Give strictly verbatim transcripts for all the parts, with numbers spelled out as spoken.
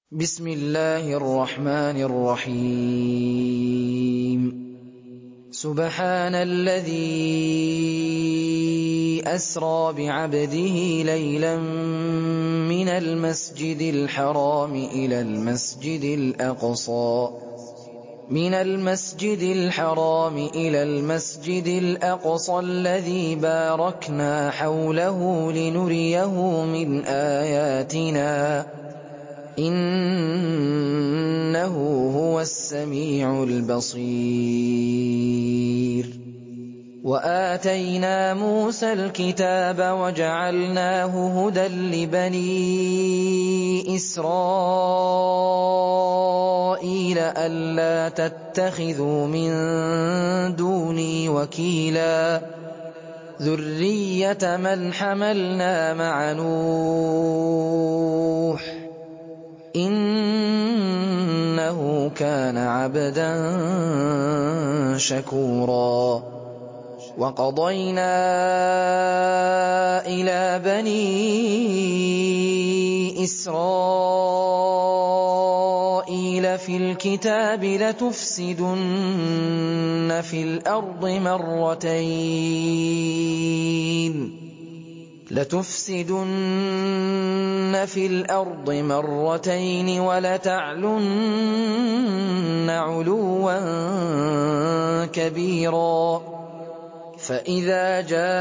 بسم الله الرحمن الرحيم سبحان الذي أسرى بعبده ليلا من المسجد الحرام إلى المسجد الأقصى من المسجد الحرام إلى المسجد الأقصى الذي باركنا حوله لنريه من آياتنا إنه هو السميع البصير وآتينا موسى الكتاب وجعلناه هدى لبني إسرائيل ألا تتخذوا من دوني وكيلا ذرية من حملنا مع نوح إنه كان عبدا شكورا وقضينا إلى بني إسرائيل في الكتاب لتفسدن في الأرض مرتين لتفسدن في الأرض مرتين ولتعلن علوا كبيرا فإذا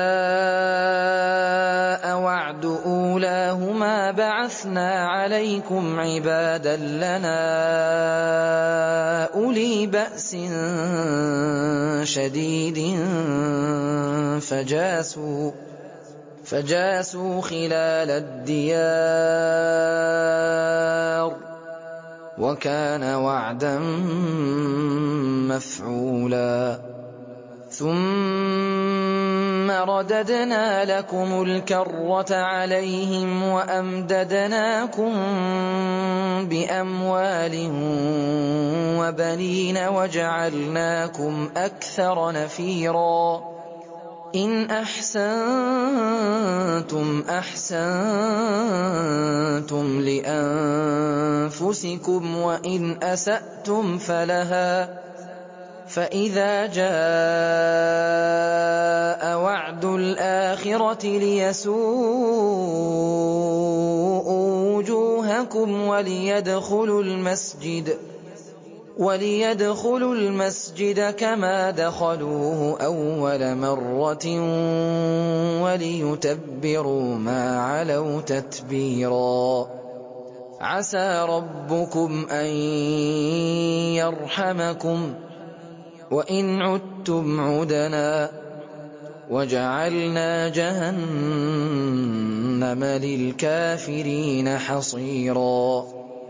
جاء وعد أولاهما بعثنا عليكم عبادا لنا أولي بأس شديد فجاسوا فجاسوا خلال الديار وكان وعدا مفعولا ثم رددنا لكم الكرة عليهم وأمددناكم بأموال وبنين وجعلناكم أكثر نفيرا إن أحسنتم أحسنتم لأنفسكم وإن أسأتم فلها فإذا جاء وعد الآخرة ليسوءوا وجوهكم وليدخلوا المسجد وليدخلوا المسجد كما دخلوه أول مرة وليتبروا ما علوا تتبيرا عسى ربكم أن يرحمكم وإن عدتم عدنا وجعلنا جهنم للكافرين حصيرا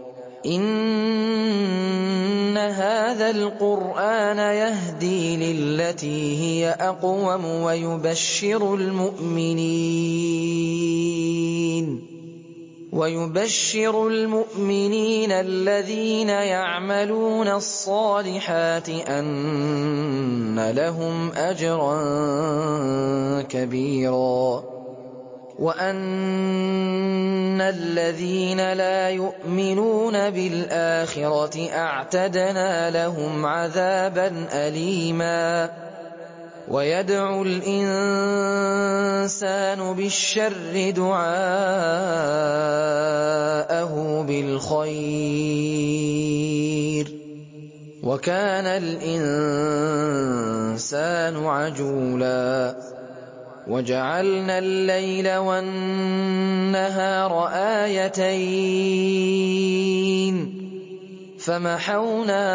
إن هذا القرآن يهدي للتي هي أقوم ويبشر المؤمنين ويبشر المؤمنين الذين يعملون الصالحات أن لهم أجرا كبيرا وأن الذين لا يؤمنون بالآخرة أعتدنا لهم عذابا أليما ويدعو الإنسان بالشر دعاءه بالخير وكان الإنسان عجولا وجعلنا الليل والنهار آيتين فمحونا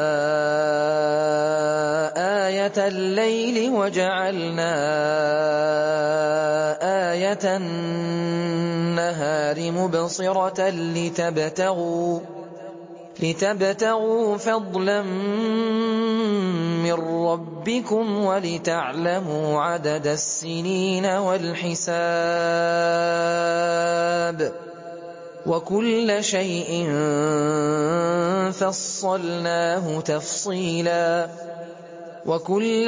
آية الليل وجعلنا آية النهار مبصرة لتبتغوا لتبتغوا فضلا من ربكم ولتعلموا عدد السنين والحساب وكل شيء فصلناه تفصيلا وكل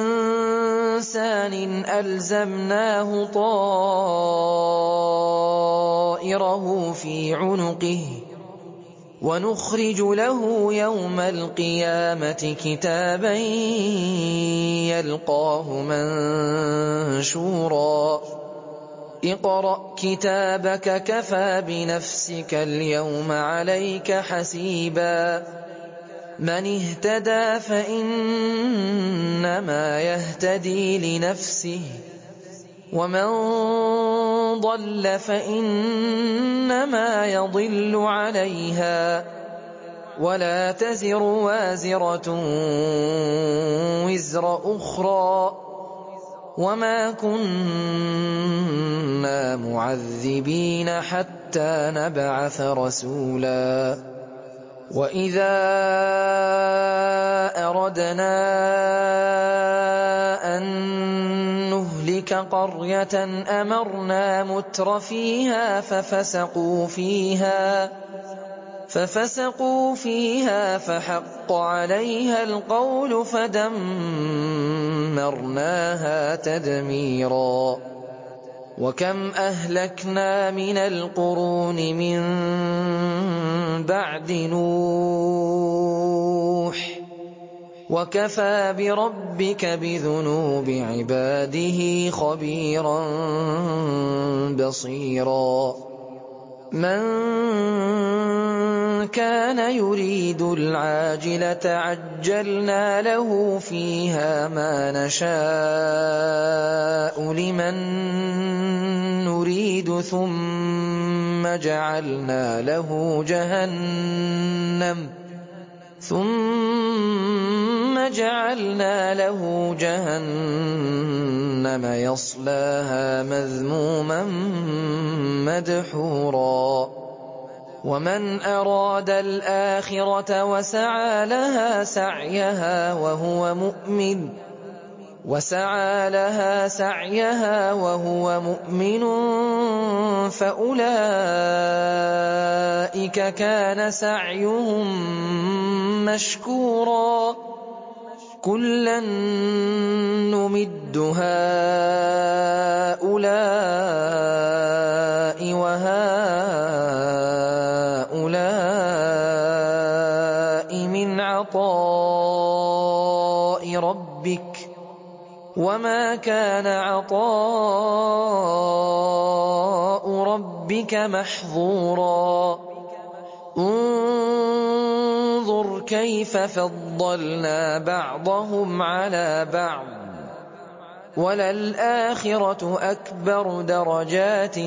إنسان ألزمناه طائره في عنقه وَنُخْرِجُ لَهُ يَوْمَ الْقِيَامَةِ كِتَابًا يَلْقَاهُ مَنشُورًا اقْرَأْ كِتَابَكَ كَفَىٰ بِنَفْسِكَ الْيَوْمَ عَلَيْكَ حَسِيبًا مَنِ اهْتَدَىٰ فَإِنَّمَا يَهْتَدِي لِنَفْسِهِ وَمَن ضَلَّ فَإِنَّمَا يَضِلُّ عَلَيْهَا ۚ وَلَا تَزِرُ وَازِرَةٌ وِزْرَ أُخْرَىٰ ۗ وَمَا كُنَّا مُعَذِّبِينَ حَتَّىٰ نَبْعَثَ رَسُولًا وَإِذَا أَرَدْنَا أَن نُّهْلِكَ قَرْيَةً أَمَرْنَا مُتْرَفِيهَا فَفَسَقُوا فِيهَا فَفَسَقُوا فِيهَا فَحَقَّ عَلَيْهَا الْقَوْلُ فَدَمَّرْنَاهَا تَدْمِيرًا وَكَمْ أَهْلَكْنَا مِنَ الْقُرُونِ مِن بَعْدِ نُوحٍ ۗ وَكَفَىٰ بِرَبِّكَ بِذُنُوبِ عِبَادِهِ خَبِيرًا بَصِيرًا مَن كَانَ يُرِيدُ الْعَاجِلَةَ عَجَّلْنَا لَهُ فِيهَا مَا نَشَاءُ لِمَن نُّرِيدُ ثُمَّ جَعَلْنَا لَهُ جَهَنَّمَ ثُمَّ جَعَلْنَا لَهُ جَهَنَّمَ يَصْلَاهَا مَذْمُومًا مَّدْحُورًا وَمَنْ أَرَادَ الْآخِرَةَ وَسَعَىٰ لَهَا سَعْيَهَا وَهُوَ مُؤْمِنٌ وَسَعَىٰ لَهَا سَعْيَهَا وَهُوَ مُؤْمِنٌ فَأُولَٰئِكَ كَانَ سَعْيُهُم مَّشْكُورًا كُلًّا نُّمِدُّ هَٰؤُلَاءِ وَهَٰؤُلَاءِ مِنْ عَطَاءِ رَبِّكَ ۚ وَمَا كَانَ عَطَاءُ رَبِّكَ مَحْظُورًا انظُرْ كَيْفَ فَضَّلْنَا بَعْضَهُمْ عَلَىٰ بَعْضٍ ۚ وَلَلْآخِرَةُ أَكْبَرُ دَرَجَاتٍ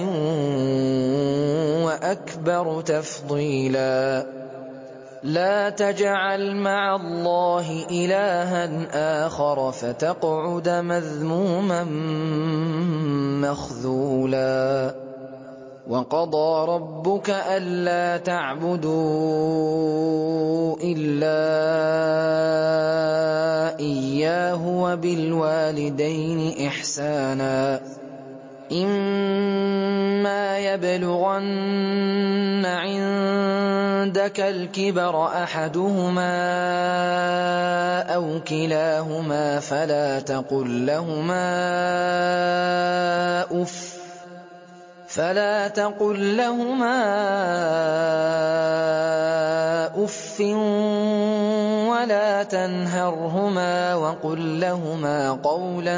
وَأَكْبَرُ تَفْضِيلًا لَا تَجْعَلْ مَعَ اللَّهِ إِلَٰهًا آخَرَ فَتَقْعُدَ مَذْمُومًا مَّخْذُولًا وَقَضَىٰ رَبُّكَ أَلَّا تَعْبُدُوا إِلَّا إِيَّاهُ وَبِالْوَالِدَيْنِ إِحْسَانًا إِمَّا يَبْلُغَنَّ عِندَكَ الْكِبَرَ أَحَدُهُمَا أَوْ كِلَاهُمَا فَلَا تَقُل لَّهُمَا أُفٍّ فلا تقل لهما أف ولا تنهرهما وقل لهما قولا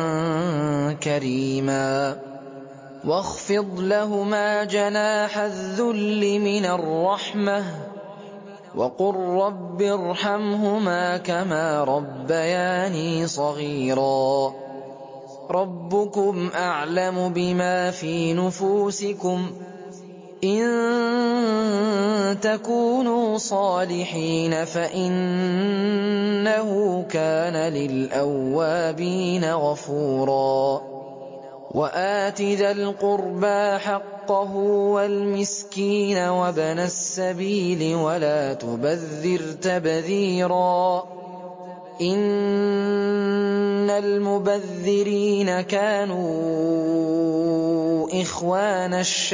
كريما واخفض لهما جناح الذل من الرحمة وقل رب ارحمهما كما ربياني صغيرا ربكم أعلم بما في نفوسكم إن تكونوا صالحين فإنه كان للأوابين غفورا وآت ذا القربى حقه والمسكين وابن السبيل ولا تبذر تبذيرا إن المبذرين كانوا إخوان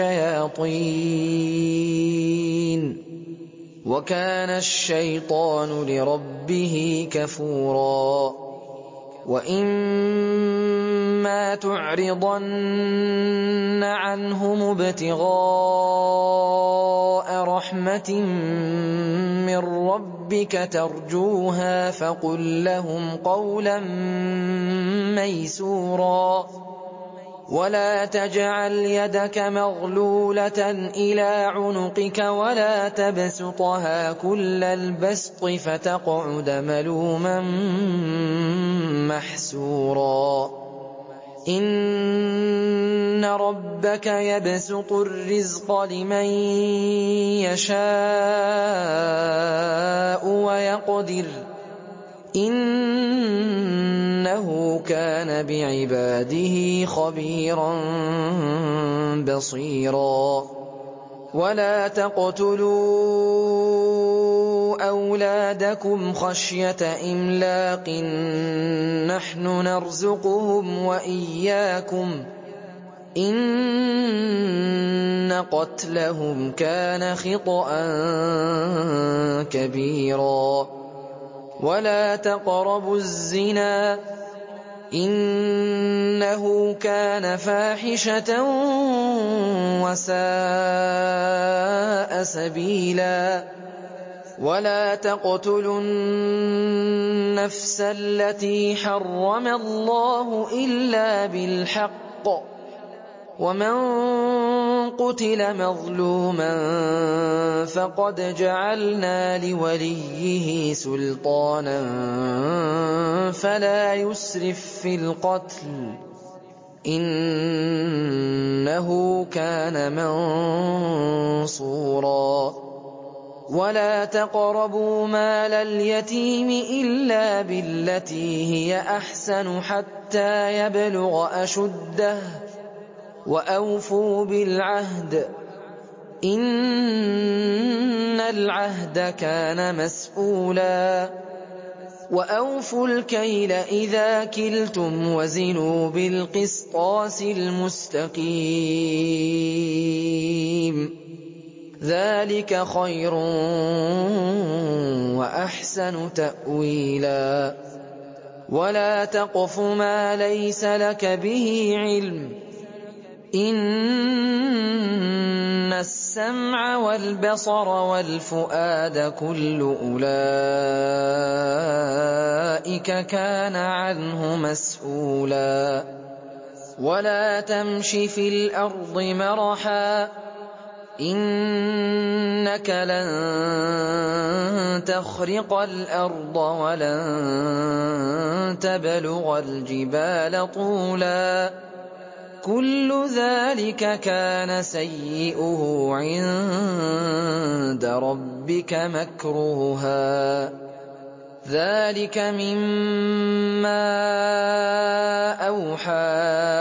الشياطين وكان الشيطان لربه كفورا وَإِمَّا تُعْرِضَنَّ عَنْهُمُ ابْتِغَاءَ رَحْمَةٍ مِّن رَّبِّكَ تَرْجُوهَا فَقُل لَّهُمْ قَوْلًا مَّيْسُورًا وَلَا تَجْعَلْ يَدَكَ مَغْلُولَةً إِلَىٰ عُنُقِكَ وَلَا تَبْسُطْهَا كُلَّ الْبَسْطِ فَتَقْعُدَ مَلُومًا مَّحْسُورًا إِنَّ رَبَّكَ يَبْسُطُ الرِّزْقَ لِمَن يَشَاءُ وَيَقْدِرُ إِنَّهُ كَانَ بِعِبَادِهِ خَبِيرًا بَصِيرًا وَلَا تَقْتُلُوا أَوْلَادَكُمْ خَشْيَةَ إِمْلَاقٍ ۖ نَّحْنُ نَرْزُقُهُمْ وَإِيَّاكُمْ ۚ إِنَّ قَتْلَهُمْ كَانَ خِطْئًا كَبِيرًا وَلَا تَقْرَبُوا الزِّنَا ۖ إِنَّهُ كَانَ فَاحِشَةً وَسَاءَ سَبِيلًا وَلَا تَقْتُلُوا النَّفْسَ الَّتِي حَرَّمَ اللَّهُ إِلَّا بِالْحَقِّ ۚ وَمَن قُتِلَ مَظْلُومًا فَقَدْ جَعَلْنَا لِوَلِيِّهِ سُلْطَانًا فَلَا يُسْرِف فِّي الْقَتْلِ ۖ إِنَّهُ كَانَ مَنصُورًا وَلَا تَقْرَبُوا مَالَ الْيَتِيمِ إِلَّا بِالَّتِي هِيَ أَحْسَنُ حَتَّىٰ يَبْلُغَ أَشُدَّهُ ۖ وَأَوْفُوا بِالْعَهْدِ ۖ إِنَّ الْعَهْدَ كَانَ مَسْئُولًا وَأَوْفُوا الْكَيْلَ إِذَا كِلْتُمْ وَزِنُوا بِالْقِسْطَاسِ الْمُسْتَقِيمِ ۚ ذَٰلِكَ خَيْرٌ وَأَحْسَنُ تَأْوِيلًا وَلَا تَقْفُ مَا لَيْسَ لَكَ بِهِ عِلْمٌ ۚ إِنَّ السَّمْعَ وَالْبَصَرَ وَالْفُؤَادَ كُلُّ أُولَٰئِكَ كَانَ عَنْهُ مَسْئُولًا وَلَا تَمْشِ فِي الْأَرْضِ مَرَحًا ۖ إِنَّكَ لَن تَخْرِقَ الْأَرْضَ وَلَن تَبْلُغَ الْجِبَالَ طُولًا ۚ كُلُّ ذَٰلِكَ كَانَ سَيِّئُهُ عِندَ رَبِّكَ مَكْرُوهًا ۚ ذَٰلِكَ مِمَّا أَوْحَىٰ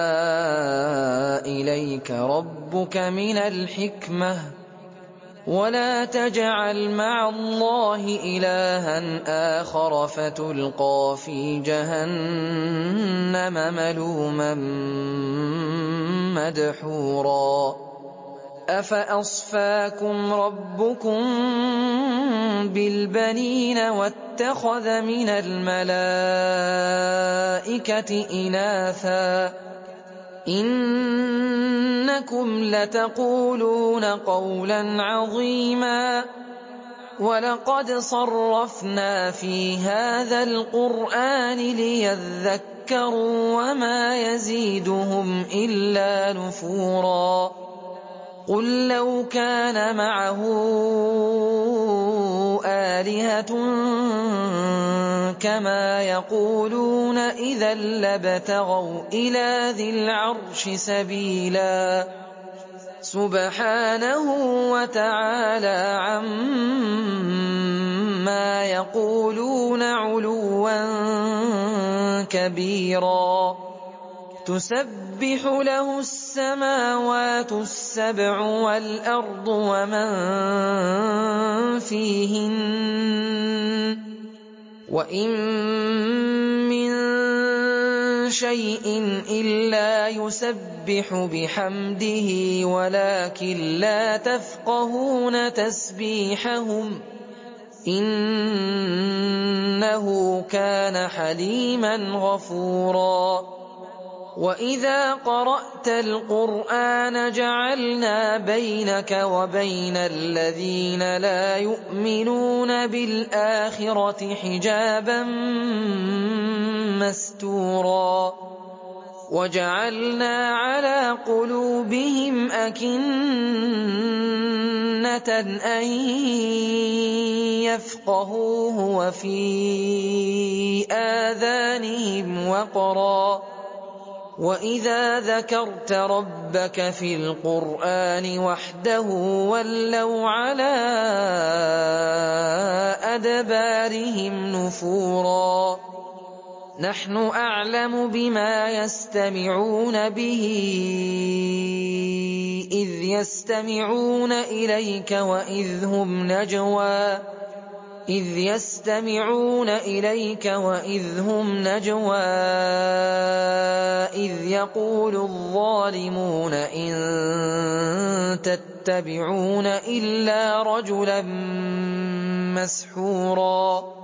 إِلَيْكَ رَبُّكَ مِنَ الْحِكْمَةِ ۗ وَلَا تَجْعَلْ مَعَ اللَّهِ إِلَٰهًا آخَرَ فَتُلْقَىٰ فِي جَهَنَّمَ مَلُومًا مَّدْحُورًا أَفَأَصْفَاكُمْ رَبُّكُم بِالْبَنِينَ وَاتَّخَذَ مِنَ الْمَلَائِكَةِ إِنَاثًا ۚ إِنَّكُمْ لَتَقُولُونَ قَوْلًا عَظِيمًا وَلَقَدْ صَرَّفْنَا فِي هَٰذَا الْقُرْآنِ لِيَذَّكَّرُوا وَمَا يَزِيدُهُمْ إِلَّا نُفُورًا قُل لَّوْ كَانَ مَعَهُ آلِهَةٌ كَمَا يَقُولُونَ إِذًا لَّابْتَغَوْا إِلَىٰ ذِي الْعَرْشِ سَبِيلًا سُبْحَانَهُ وَتَعَالَىٰ عَمَّا يَقُولُونَ عُلُوًّا كَبِيرًا تُسَبِّحُ لَهُ السَّمَاوَاتُ السَّبْعُ وَالْأَرْضُ وَمَن فِيهِنَّ ۚ وَإِن مِّن شَيْءٍ إِلَّا يُسَبِّحُ بِحَمْدِهِ وَلَٰكِن لَّا تَفْقَهُونَ تَسْبِيحَهُمْ ۗ إِنَّهُ كَانَ حَلِيمًا غَفُورًا وَإِذَا قَرَأْتَ الْقُرْآنَ جَعَلْنَا بَيْنَكَ وَبَيْنَ الَّذِينَ لَا يُؤْمِنُونَ بِالْآخِرَةِ حِجَابًا مَّسْتُورًا وَجَعَلْنَا عَلَىٰ قُلُوبِهِمْ أَكِنَّةً أَن يَفْقَهُوهُ وَفِي آذَانِهِمْ وَقْرًا ۚ وَإِذَا ذَكَرْتَ رَبَّكَ فِي الْقُرْآنِ وَحْدَهُ وَلَّوْا عَلَىٰ أَدْبَارِهِمْ نُفُورًا نَّحْنُ أَعْلَمُ بِمَا يَسْتَمِعُونَ بِهِ إِذْ يَسْتَمِعُونَ إِلَيْكَ وَإِذْ هُمْ نَجْوَىٰ إِذْ يَسْتَمِعُونَ إِلَيْكَ وَإِذْ هُمْ نَجْوَىٰ إِذْ يَقُولُ الظَّالِمُونَ إِن تَتَّبِعُونَ إِلَّا رَجُلًا مَّسْحُورًا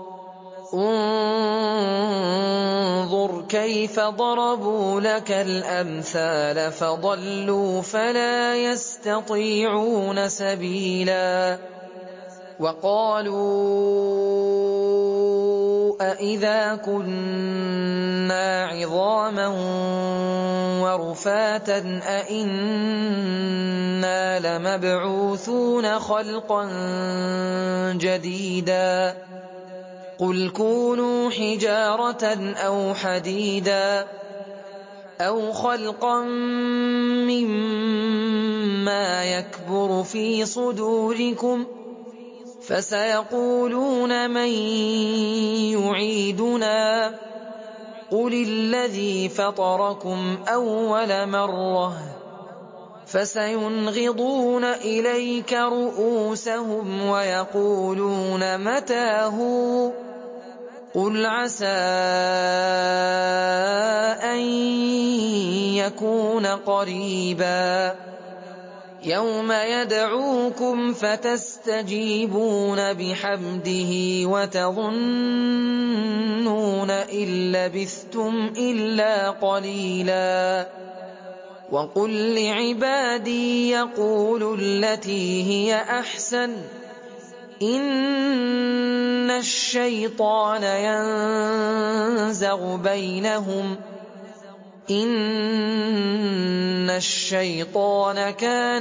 انظُرْ كَيْفَ ضَرَبُوا لَكَ الْأَمْثَالَ فَضَلُّوا فَلَا يَسْتَطِيعُونَ سَبِيلًا وَقَالُوا أَإِذَا كُنَّا عِظَامًا وَرُفَاتًا أَإِنَّا لَمَبْعُوثُونَ خَلْقًا جَدِيدًا قُلْ كُونُوا حِجَارَةً أَوْ حَدِيدًا أَوْ خَلْقًا مِّمَّا يَكْبُرُ فِي صُدُورِكُمْ ۖ فَسَيَقُولُونَ مَن يُعِيدُنَا ۖ قُلِ الَّذِي فَطَرَكُمْ أَوَّلَ مَرَّةٍ ۚ فَسَيُنْغِضُونَ إِلَيْكَ رُءُوسَهُمْ وَيَقُولُونَ مَتَىٰ هُوَ ۖ قُلْ عَسَىٰ أَن يَكُونَ قَرِيبًا يَوْمَ يَدْعُوكُمْ فَتَسْتَجِيبُونَ بِحَمْدِهِ وَتَظُنُّونَ إِن لَّبِثْتُمْ إِلَّا قَلِيلًا وَقُل لِّعِبَادِي يَقُولُوا الَّتِي هِيَ أَحْسَنُ إِنَّ الشَّيْطَانَ يَنزَغُ بَيْنَهُمْ إِنَّ الشَّيْطَانَ كَانَ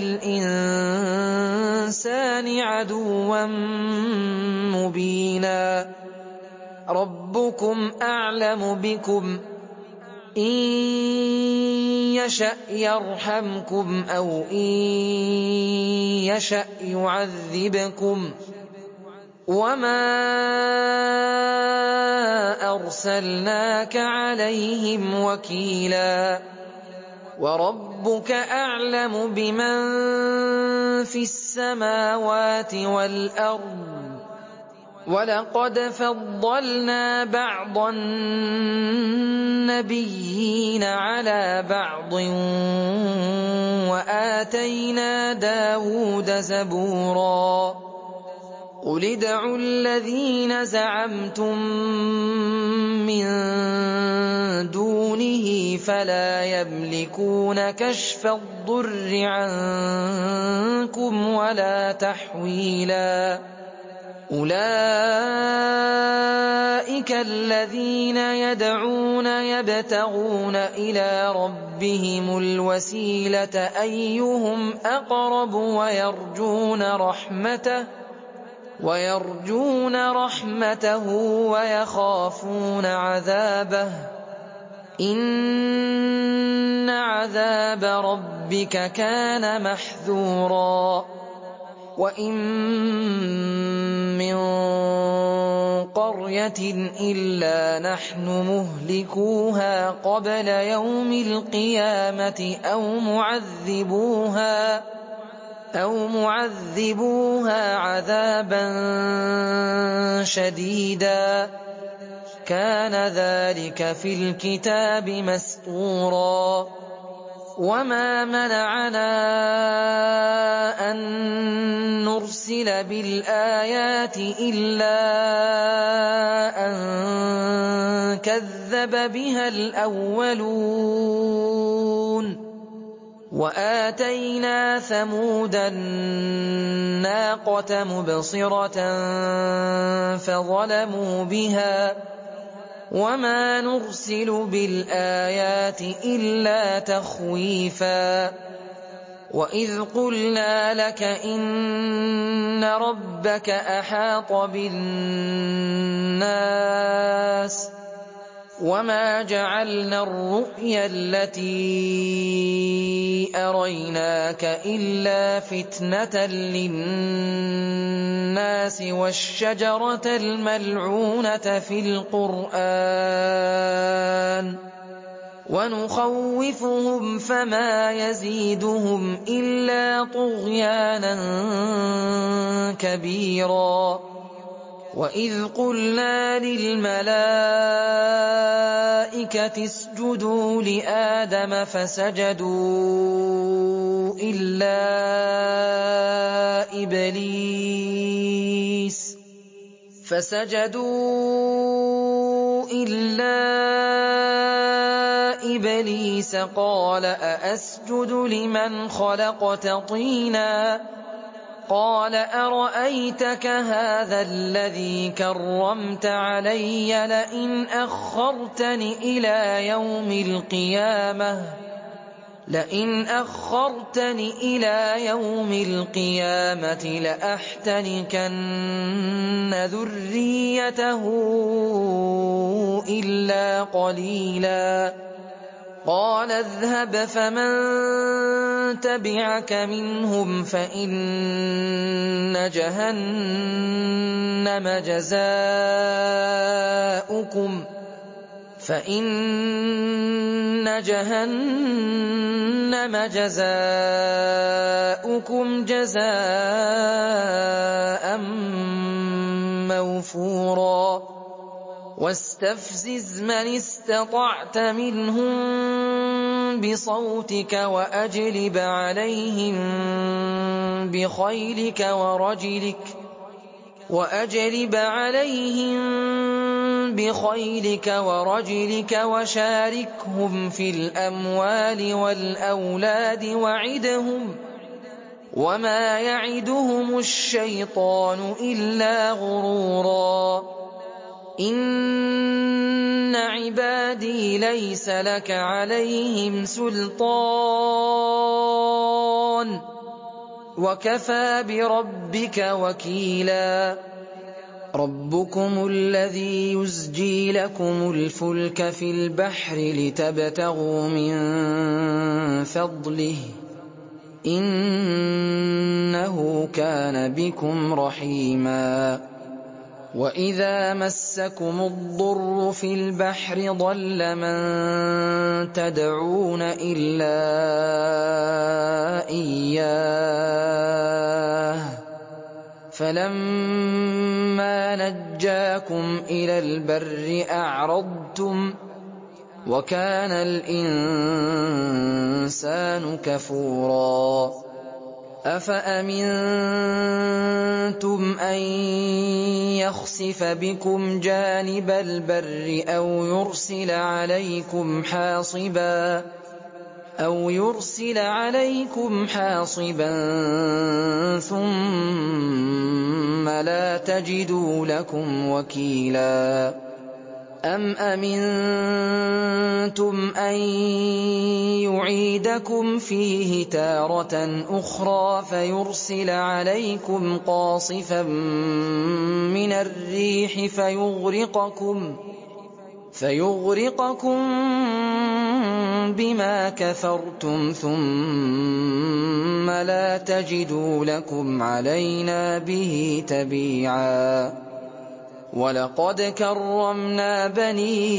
لِلْإِنسَانِ عَدُوًّا مُّبِينًا رَبُّكُمْ أَعْلَمُ بِكُمْ إِن يَشَأْ يَرْحَمْكُمْ أَوْ إِن يَشَأْ يُعَذِّبْكُمْ وَمَا أَرْسَلْنَاكَ عَلَيْهِمْ وَكِيلًا وَرَبُّكَ أَعْلَمُ بِمَن فِي السَّمَاوَاتِ وَالْأَرْضِ وَلَقَدْ فَضَّلْنَا بَعْضَ النَّبِيِّينَ عَلَىٰ بَعْضٍ وَآتَيْنَا دَاوُودَ زَبُورًا قُلِ ادْعُوا الَّذِينَ زَعَمْتُم مِّن دُونِهِ فَلَا يَمْلِكُونَ كَشْفَ الضُّرِّ عَنكُمْ وَلَا تَحْوِيلًا أُولَٰئِكَ الَّذِينَ يَدْعُونَ يَبْتَغُونَ إِلَىٰ رَبِّهِمُ الْوَسِيلَةَ أَيُّهُمْ أَقْرَبُ وَيَرْجُونَ رَحْمَتَهُ وَيَرْجُونَ رَحْمَتَهُ وَيَخَافُونَ عَذَابَهُ إِنَّ عَذَابَ رَبِّكَ كَانَ مَحْذُورًا وَإِن مِّن قَرْيَةٍ إِلَّا نَحْنُ مُهْلِكُوهَا قَبْلَ يَوْمِ الْقِيَامَةِ أَوْ مُعَذِّبُوهَا أَوْ مُعَذِّبُوهَا عَذَابًا شَدِيدًا ۚ كَانَ ذَٰلِكَ فِي الْكِتَابِ مَسْطُورًا وَمَا مَنَعَنَا أَن نُّرْسِلَ بِالْآيَاتِ إِلَّا أَن كَذَّبَ بِهَا الْأَوَّلُونَ وَآتَيْنَا ثَمُودَ النَّاقَةَ مُبْصِرَةً فَظَلَمُوا بِهَا ۚ وَمَا نُرْسِلُ بِالْآيَاتِ إِلَّا تَخْوِيفًا. وَإِذْ قُلْنَا لَكَ إِنَّ رَبَّكَ أَحَاطَ بِالنَّاسِ وَمَا جَعَلْنَا الرُّؤْيَا الَّتِي أَرَيْنَاكَ إِلَّا فِتْنَةً لِّلنَّاسِ وَالشَّجَرَةَ الْمَلْعُونَةَ فِي الْقُرْآنِ وَنُخَوِّفُهُمْ فَمَا يَزِيدُهُمْ إِلَّا طُغْيَانًا كَبِيرًا. وَإِذْ قُلْنَا لِلْمَلَائِكَةِ اسْجُدُوا لِآدَمَ فَسَجَدُوا إِلَّا إِبْلِيسَ فَسَجَدُوا إِلَّا إِبْلِيسَ قَالَ أَأَسْجُدُ لِمَنْ خَلَقْتَ طِينًا قَالَ أَرَأَيْتَكَ هَٰذَا الَّذِي كَرَّمْتَ عَلَيَّ لَئِنْ أَخَّرْتَنِ إِلَىٰ يَوْمِ الْقِيَامَةِ لئن أخرتني إلى يوم القيامة لأحتنكن ذريته إلا قليلا قال اذهب فمن تبعك منهم فإن جهنم جزاؤكم فإن جهنم جزاؤكم جزاء موفورا واستفزز من استطعت منهم بصوتك وأجلب عليهم بخيلك ورجلك وأجلب عليهم بخيلك ورجلك وشاركهم في الأموال والأولاد وعدهم وما يعدهم الشيطان إلا غرورا إن عبادي ليس لك عليهم سلطان وكفى بربك وكيلا ربكم الذي يزجي لكم الفلك في البحر لتبتغوا من فضله إنه كان بكم رحيما وإذا مسكم الضر في البحر ضل من تدعون إلا إياه فلما نجاكم إلى البر أعرضتم وكان الإنسان كفورا أفأمنتم أن يخسف بكم جانب البر أو يرسل عليكم حاصبا أو يرسل عليكم حاصبا ثم لا تجدوا لكم وكيلا أم أمنتم أن يعيدكم فيه تارة أخرى فيرسل عليكم قاصفا من الريح فيغرقكم فيغرقكم بما كفرتم ثم لا تجدوا لكم علينا به تبيعا ولقد كرمنا بني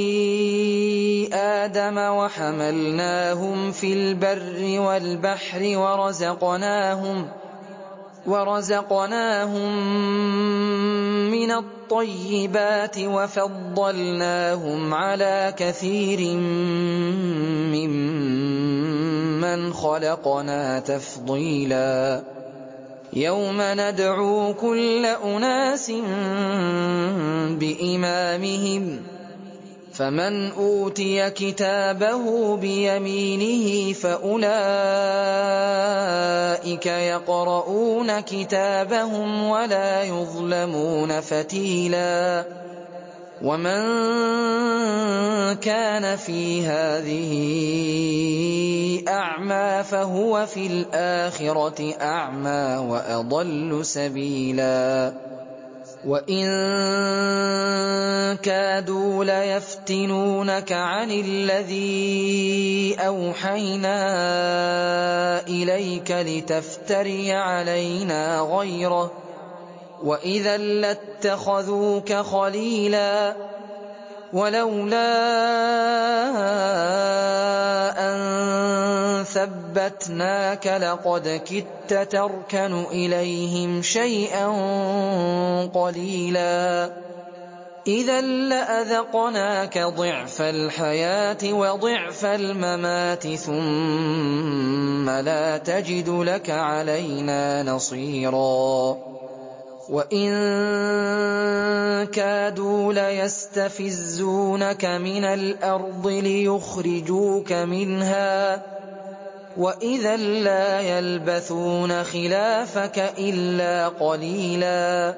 آدم وحملناهم في البر والبحر ورزقناهم وَرَزَقْنَاهُم مِّنَ الطَّيِّبَاتِ وَفَضَّلْنَاهُمْ عَلَىٰ كَثِيرٍ مِّمَّنْ خَلَقْنَا تَفْضِيلًا يَوْمَ نَدْعُو كُلَّ أُنَاسٍ بِإِمَامِهِمْ فَمَنْ أُوتِيَ كِتَابَهُ بِيَمِينِهِ فَأُولَٰئِكَ يَقْرَءُونَ كِتَابَهُمْ وَلَا يُظْلَمُونَ فَتِيلًا وَمَن كَانَ فِي هَٰذِهِ أَعْمَىٰ فَهُوَ فِي الْآخِرَةِ أَعْمَىٰ وَأَضَلُّ سَبِيلًا وَإِن كَادُوا لَيَفْتِنُونَكَ عَنِ الَّذِي أَوْحَيْنَا إِلَيْكَ لِتَفْتَرِيَ عَلَيْنَا غَيْرَهُ وَإِذًا لَّاتَّخَذُوكَ خَلِيلًا وَلَوْلَا أَن ثَبَّتْنَاكَ لَقَدْ كِدتَّ تَرْكَنُ إِلَيْهِمْ شَيْئًا قَلِيلًا إِذًا لَّأَذَقْنَاكَ ضِعْفَ الْحَيَاةِ وَضِعْفَ الْمَمَاتِ ثُمَّ لَا تَجِدُ لَكَ عَلَيْنَا نَصِيرًا وَإِن كَادُوا لَيَسْتَفِزُّونَكَ مِنَ الْأَرْضِ لِيُخْرِجُوكَ مِنْهَا وَإِذًا لَّا يَلْبَثُونَ خِلَافَكَ إِلَّا قَلِيلًا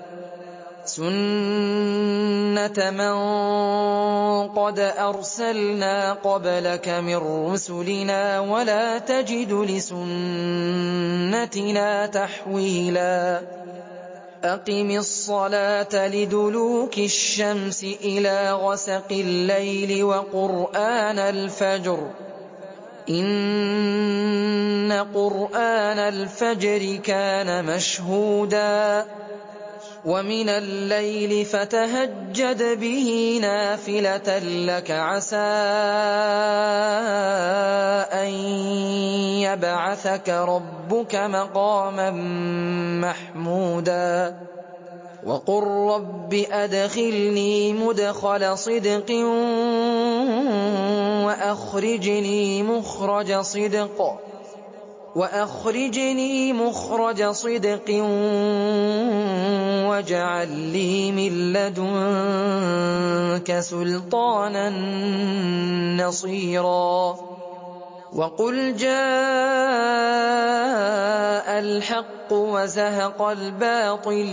سُنَّةَ مَن قَدْ أَرْسَلْنَا قَبْلَكَ مِن رُّسُلِنَا وَلَا تَجِدُ لِسُنَّتِنَا تَحْوِيلًا أَقِمِ الصَّلَاةَ لِدُلُوكِ الشَّمْسِ إِلَىٰ غَسَقِ اللَّيْلِ وَقُرْآنَ الْفَجْرِ ۖ إِنَّ قُرْآنَ الْفَجْرِ كَانَ مَشْهُودًا وَمِنَ اللَّيْلِ فَتَهَجَّدْ بِهِ نَافِلَةً لَّكَ عَسَىٰ أَن يَبْعَثَكَ رَبُّكَ مَقَامًا مَّحْمُودًا وَقُل رَّبِّ أَدْخِلْنِي مُدْخَلَ صِدْقٍ وَأَخْرِجْنِي مُخْرَجَ صِدْقٍ وَأَخْرِجْنِي مُخْرَجَ صِدْقٍ وَاجْعَل لِّي مِن لَّدُنكَ سُلْطَانًا نَّصِيرًا وَقُلْ جَاءَ الْحَقُّ وَزَهَقَ الْبَاطِلُ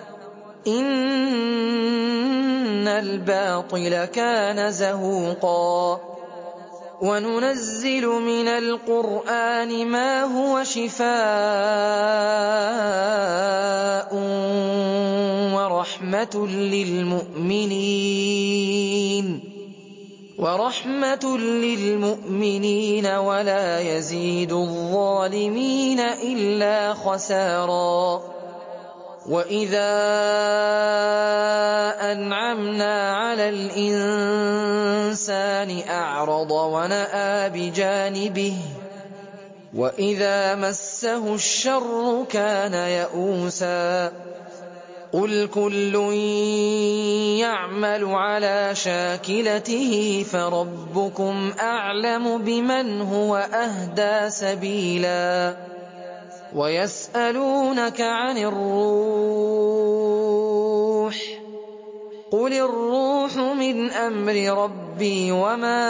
إِنَّ الْبَاطِلَ كَانَ زَهُوقًا وَنُنَزِّلُ مِنَ الْقُرْآنِ مَا هُوَ شِفَاءٌ وَرَحْمَةٌ لِّلْمُؤْمِنِينَ وَرَحْمَةٌ لِّلْمُؤْمِنِينَ وَلَا يَزِيدُ الظَّالِمِينَ إِلَّا خَسَارًا وَإِذَا أَنْعَمْنَا عَلَى الْإِنسَانِ أَعْرَضَ وَنَأَىٰ بِجَانِبِهِ وَإِذَا مَسَّهُ الشَّرُّ كَانَ يَئُوسًا قُلْ كُلٌّ يَعْمَلُ عَلَىٰ شَاكِلَتِهِ فَرَبُّكُمْ أَعْلَمُ بِمَنْ هُوَ أَهْدَىٰ سَبِيلًا وَيَسْأَلُونَكَ عَنِ الرُّوحِ قُلِ الرُّوحُ مِنْ أَمْرِ رَبِّي وَمَا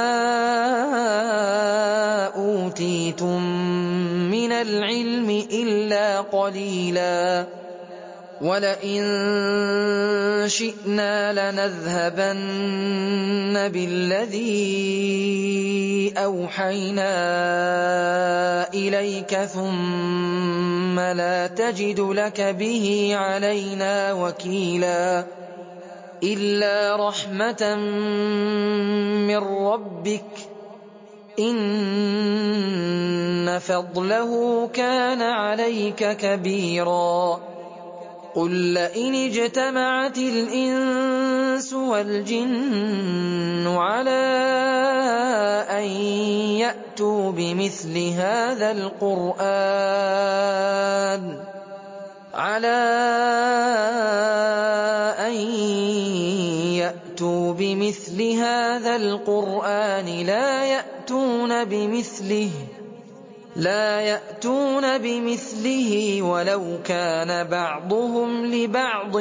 أُوتِيتُم مِّنَ الْعِلْمِ إِلَّا قَلِيلًا وَلَئِن شِئْنَا لَنَذْهَبَنَّ بِالَّذِي أَوْحَيْنَا إِلَيْكَ ثُمَّ لَا تَجِدُ لَكَ بِهِ عَلَيْنَا وَكِيلًا إِلَّا رَحْمَةً مِّن رَّبِّكَ إِنَّ فَضْلَهُ كَانَ عَلَيْكَ كَبِيرًا قُل لَّئِنِ اجْتَمَعَتِ الْإِنسُ وَالْجِنُّ عَلَىٰ أَن يَأْتُوا بِمِثْلِ هَٰذَا الْقُرْآنِ عَلَىٰ أَن يَأْتُوا بِمِثْلِ هَٰذَا الْقُرْآنِ لَا يَأْتُونَ بِمِثْلِهِ لَا يَأْتُونَ بِمِثْلِهِ وَلَوْ كَانَ بَعْضُهُمْ لِبَعْضٍ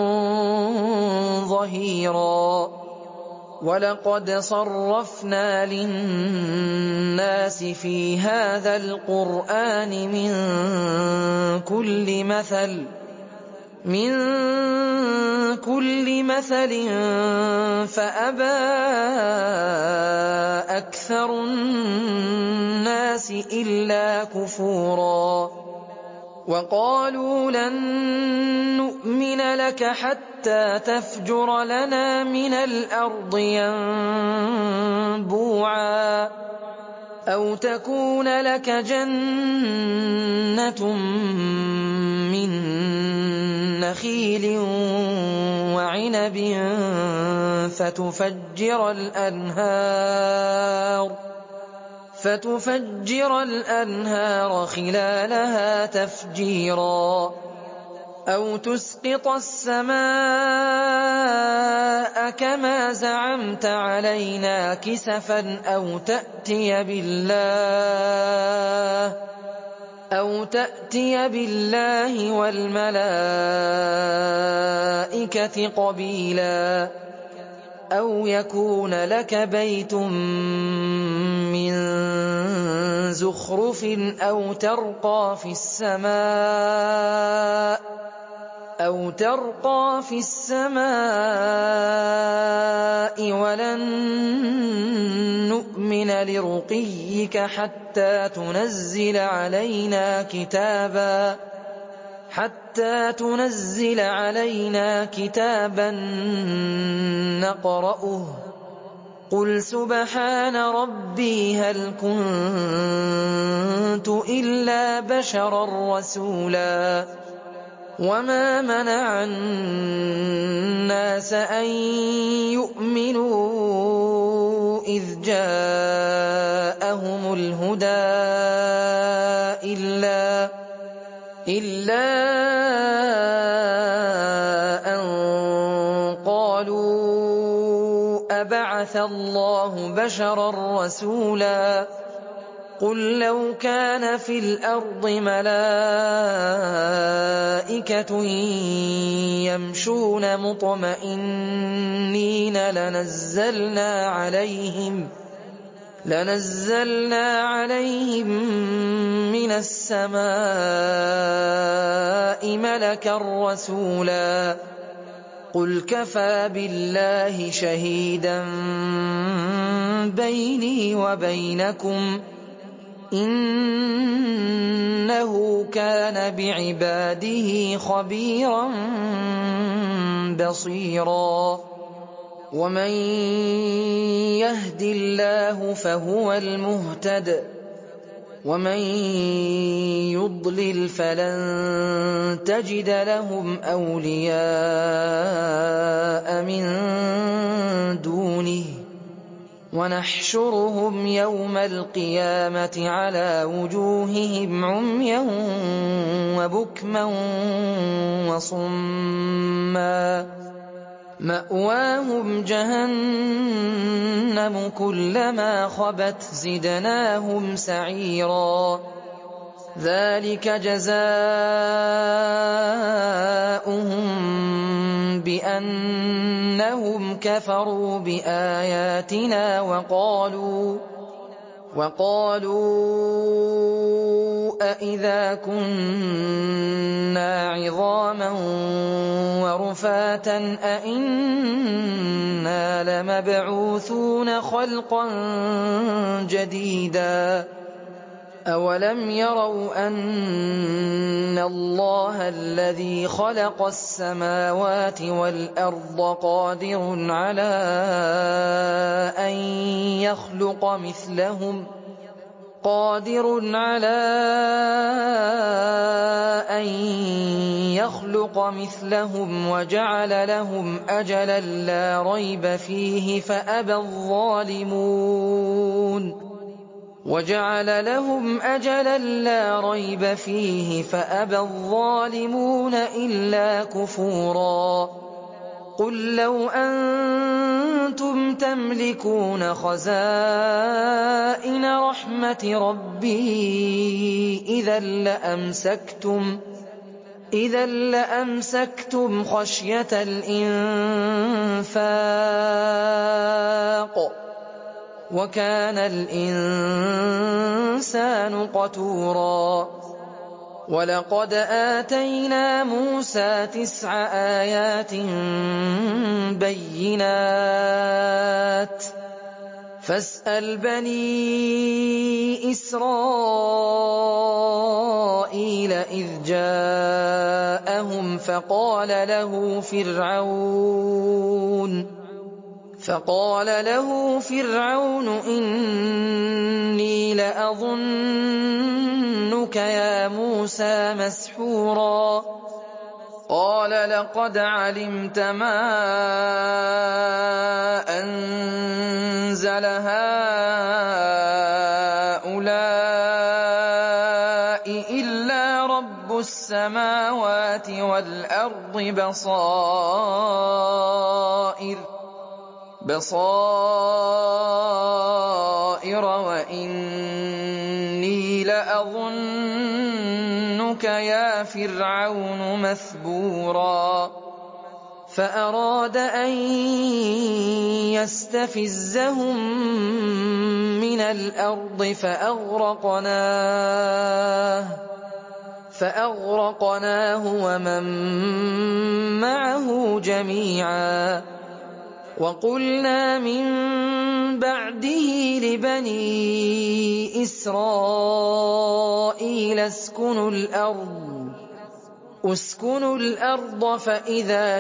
ظَهِيرًا. وَلَقَدْ صَرَّفْنَا لِلنَّاسِ فِي هَٰذَا الْقُرْآنِ مِن كُلِّ مَثَلٍ مِن كُلِّ مَثَلٍ فَأَبَىٰ أَكْثَرُ النَّاسِ إِلَّا كُفُورًا. وَقَالُوا لَن نُّؤْمِنَ لَكَ حَتَّىٰ تَفْجُرَ لَنَا مِنَ الْأَرْضِ يَنبُوعًا أَوْ تَكُونَ لَكَ جَنَّةٌ مِّن نَّخِيلٍ وَعِنَبٍ فَتُفَجِّرَ الْأَنْهَارَ فَتُفَجِّرَ الْأَنْهَارَ خِلَالَهَا تَفْجِيرًا أَوْ تُسْقِطَ السَّمَاءَ كَمَا زَعَمْتَ عَلَيْنَا كِسَفًا أَوْ تَأْتِيَ بِاللَّهِ أَوْ تَأْتِيَ بِاللَّهِ وَالْمَلَائِكَةِ قَبِيلًا أَوْ يَكُونَ لَكَ بَيْتٌ مِّن زُخْرُفٍ أَوْ تَرْقَىٰ فِي السَّمَاءِ أَوْ تَرْقَىٰ فِي السَّمَاءِ وَلَن نُّؤْمِنَ لِرُقِيِّكَ حَتَّىٰ تُنَزِّلَ عَلَيْنَا كِتَابًا حَتَّىٰ تُنَزِّلَ عَلَيْنَا كِتَابًا نَّقْرَؤُهُ ۗ قُلْ سُبْحَانَ رَبِّي هَلْ كُنتُ إِلَّا بَشَرًا رَّسُولًا. وَمَا مَنَعَ النَّاسَ أَن يُؤْمِنُوا إِذْ جَاءَهُمُ الْهُدَىٰ إِلَّا إِلَّا أَن قَالُوا أَبَعَثَ اللَّهُ بَشَرًا رَّسُولًا. قُل لَّوْ كَانَ فِي الْأَرْضِ مَلَائِكَةٌ يَمْشُونَ مُطْمَئِنِّينَ لَنَزَّلْنَا عَلَيْهِم لَنَزَّلْنَا عَلَيْهِم مِّنَ السَّمَاءِ مَلَكًا رَّسُولًا. قُلْ كَفَىٰ بِاللَّهِ شَهِيدًا بَيْنِي وَبَيْنَكُمْ ۚ إِنَّهُ كَانَ بِعِبَادِهِ خَبِيرًا بَصِيرًا. وَمَن يَهْدِ اللَّهُ فَهُوَ الْمُهْتَدِ ۖ وَمَن يُضْلِلْ فَلَن تَجِدَ لَهُمْ أَوْلِيَاءَ مِن دُونِهِ ۖ وَنَحْشُرُهُمْ يَوْمَ الْقِيَامَةِ عَلَىٰ وُجُوهِهِمْ عُمْيًا وَبُكْمًا وَصُمًّا مَّأْوَاهُمْ جَهَنَّمُ كُلَّمَا خَبَتْ زِدْنَاهُمْ سَعِيرًا. ذَٰلِكَ جَزَاؤُهُم بِأَنَّهُمْ كَفَرُوا بِآيَاتِنَا وَقَالُوا وَقَالُوا أَإِذَا كُنَّا عِظَامًا وَرُفَاتًا أَإِنَّا لَمَبْعُوثُونَ خَلْقًا جَدِيدًا. أَوَلَمْ يَرَوْا أَنَّ اللَّهَ الَّذِي خَلَقَ السَّمَاوَاتِ وَالْأَرْضَ قَادِرٌ عَلَىٰ أَن يَخْلُقَ مِثْلَهُمْ قادر على أن يخلق مثلهم وجعل لهم أجلا لا ريب فيه فأبى الظالمون وَجَعَلَ لَهُمْ أَجَلًا لَّا رَيْبَ فِيهِ فَأَبَى الظَّالِمُونَ إِلَّا كُفُورًا قُل لَّوْ أَنتُمْ تَمْلِكُونَ خَزَائِنَ رَحْمَةِ رَبِّي إِذًا لَّأَمْسَكْتُمْ إِذًا لَّأَمْسَكْتُمْ خَشْيَةَ الْإِنفَاقِ ۚ وَكَانَ الْإِنسَانُ قَتُورًا وَلَقَدْ آتَيْنَا مُوسَىٰ تِسْعَ آيَاتٍ بَيِّنَاتٍ فَاسْأَلْ بَنِي إِسْرَائِيلَ إِذْ جَاءَهُمْ فَقَالَ له فِرْعَوْنُ فقال له فرعون إني لأظنك يا موسى مسحورا قال لقد علمت ما أنزل هؤلاء إلا رب السماوات والأرض بصائر بصائر وإني لأظنك يا فرعون مثبورا فأراد أن يستفزهم من الأرض فأغرقناه فأغرقناه ومن معه جميعا وَقُلْنَا مِن بَعْدِهِ لِبَنِي إِسْرَائِيلَ اسْكُنُوا الْأَرْضَ اسْكُنُوا الْأَرْضَ فَإِذَا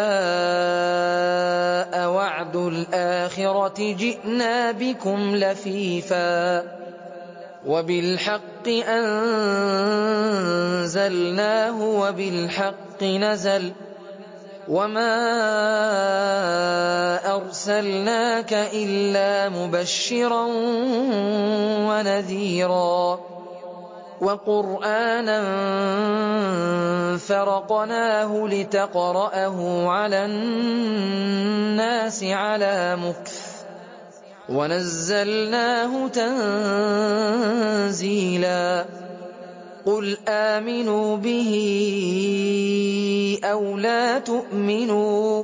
جَاءَ وَعْدُ الْآخِرَةِ جِئْنَا بِكُمْ لَفِيفًا وَبِالْحَقِّ أَنزَلْنَاهُ وَبِالْحَقِّ نَزَلَ وَمَا أَرْسَلْنَاكَ إِلَّا مُبَشِّرًا وَنَذِيرًا وَقُرْآنًا فَرَقْنَاهُ لِتَقْرَأَهُ عَلَى النَّاسِ عَلَىٰ مُكْثٍ وَنَزَّلْنَاهُ تَنزِيلًا قُلْ آمِنُوا بِهِ أَوْ لَا تُؤْمِنُوا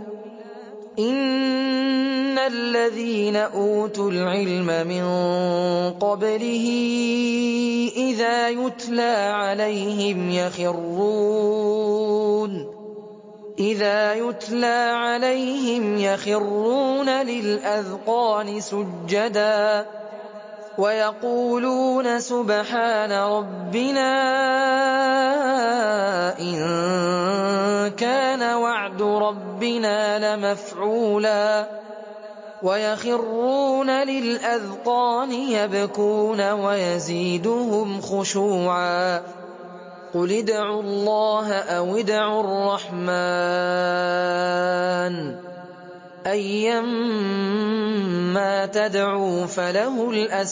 إِنَّ الَّذِينَ أُوتُوا الْعِلْمَ مِن قَبْلِهِ إِذَا يُتْلَىٰ عَلَيْهِمْ يَخِرُّونَ إِذَا يُتْلَىٰ عَلَيْهِمْ يَخِرُّونَ لِلْأَذْقَانِ سُجَّدًا وَيَقُولُونَ سُبْحَانَ رَبِّنَا إِن كَانَ وَعْدُ رَبِّنَا لَمَفْعُولًا وَيَخِرُّونَ لِلْأَذْقَانِ يَبْكُونَ وَيَزِيدُهُمْ خُشُوعًا قُلِ ادْعُوا اللَّهَ أَوِ ادْعُوا الرَّحْمَٰنَ أَيًّا مَّا تَدْعُوا فَلَهُ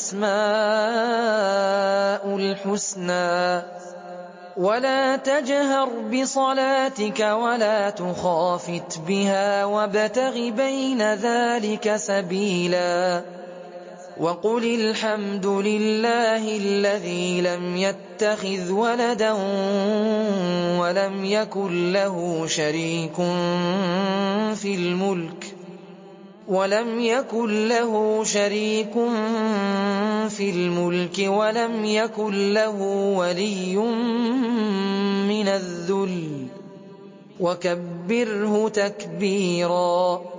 الْأَسْمَاءُ الْحُسْنَىٰ وَلَا تَجْهَرْ بِصَلَاتِكَ وَلَا تُخَافِتْ بِهَا وَابْتَغِ بَيْنَ ذَٰلِكَ سَبِيلًا وَقُلِ الْحَمْدُ لِلَّهِ الَّذِي لَمْ يَتَّخِذْ وَلَدًا وَلَمْ يَكُن لَّهُ شَرِيكٌ فِي الْمُلْكِ وَلَمْ يَكُن لَّهُ شَرِيكٌ فِي الْمُلْكِ وَلَمْ يَكُن لَّهُ وَلِيٌّ مِّنَ الذُّلِّ وَكَبِّرْهُ تَكْبِيرًا